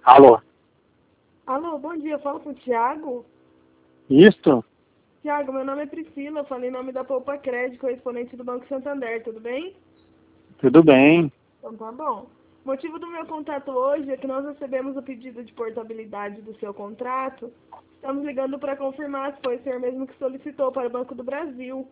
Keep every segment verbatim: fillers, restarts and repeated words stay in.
Alô? Alô, bom dia, eu falo com o Thiago. Isto? Thiago, meu nome é Priscila, eu falei em nome da Poupa Crédito, correspondente do Banco Santander, tudo bem? Tudo bem. Então tá bom. O motivo do meu contato hoje é que nós recebemos o pedido de portabilidade do seu contrato. Estamos ligando para confirmar se foi o senhor mesmo que solicitou para o Banco do Brasil.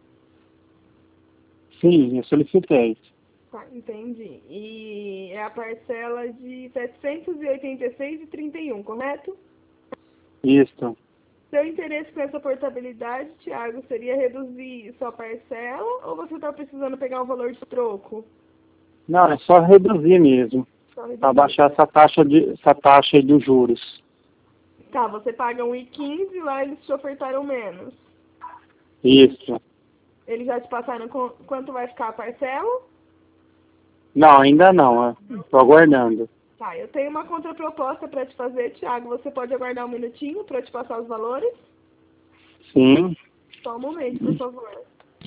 Sim, eu solicitei. Tá, entendi. E é a parcela de setecentos e oitenta e seis reais e trinta e um, correto? Isto. Seu interesse com essa portabilidade, Thiago, seria reduzir sua parcela ou você está precisando pegar um valor de troco? Não, é só reduzir mesmo. Só Para reduzir. baixar essa taxa de essa taxa dos juros. Tá, você paga um e quinze, lá eles te ofertaram menos. Isso. Eles já te passaram com- quanto vai ficar a parcela? Não, ainda não. Estou aguardando. Tá, eu tenho uma contraproposta para te fazer, Thiago. Você pode aguardar um minutinho para te passar os valores? Sim. Só um momento, por favor.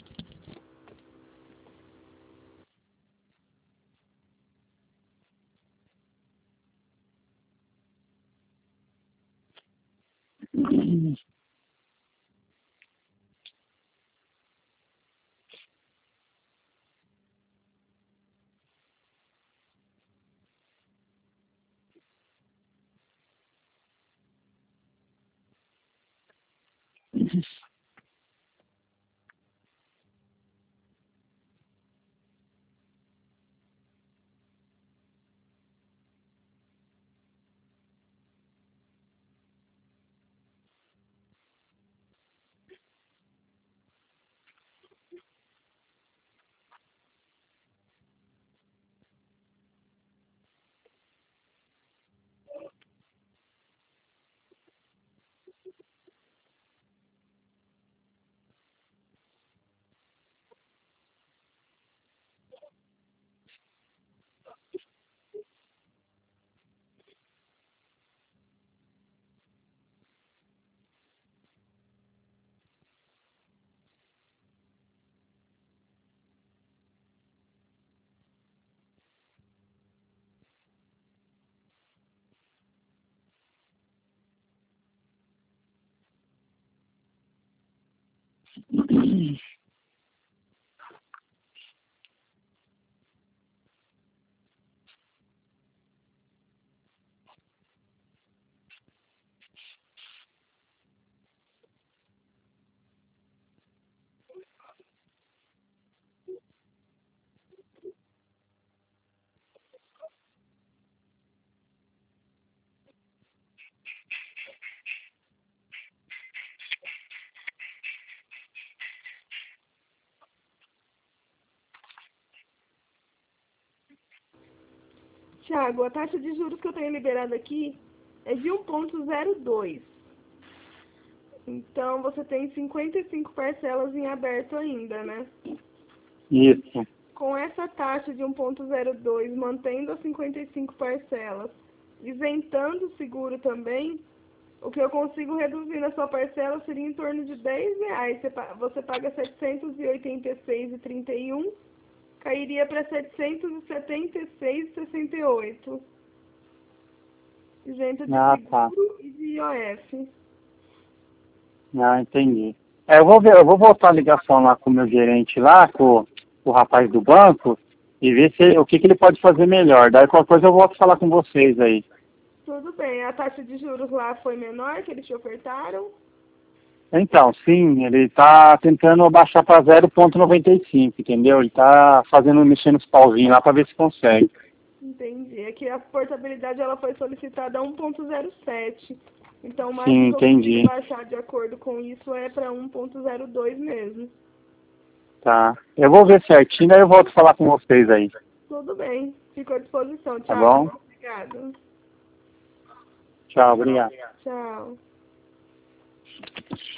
Thiago, a taxa de juros que eu tenho liberado aqui é de um ponto zero dois. Então você tem cinquenta e cinco parcelas em aberto ainda, né? Isso. Com essa taxa de um ponto zero dois, mantendo as cinquenta e cinco parcelas, isentando o seguro também, o que eu consigo reduzir na sua parcela seria em torno de dez reais. Você pa- Você paga setecentos e oitenta e seis reais e trinta e um, cairia para setecentos e setenta e seis reais e sessenta e oito. Isento de Ah, tá. seguro e de I O F. Ah, entendi. É, eu vou ver, eu vou voltar a ligação lá com o meu gerente lá, com, com o rapaz do banco, e ver se, o que, que ele pode fazer melhor. Daí qualquer coisa eu volto a falar com vocês aí. Tudo bem, a taxa de juros lá foi menor que eles te ofertaram? Então, sim, ele está tentando abaixar para zero ponto noventa e cinco, entendeu? Ele está fazendo, mexendo os pauzinhos lá para ver se consegue. Entendi. É que a portabilidade ela foi solicitada a um ponto zero sete. Então o Sim, máximo que eu consigo entendi. baixar de acordo com isso é para um ponto zero dois mesmo. Tá. Eu vou ver certinho, daí eu volto a falar com vocês aí. Tudo bem. Fico à disposição, Tá Thiago. bom? Muito obrigada. Tchau, obrigado. Tchau.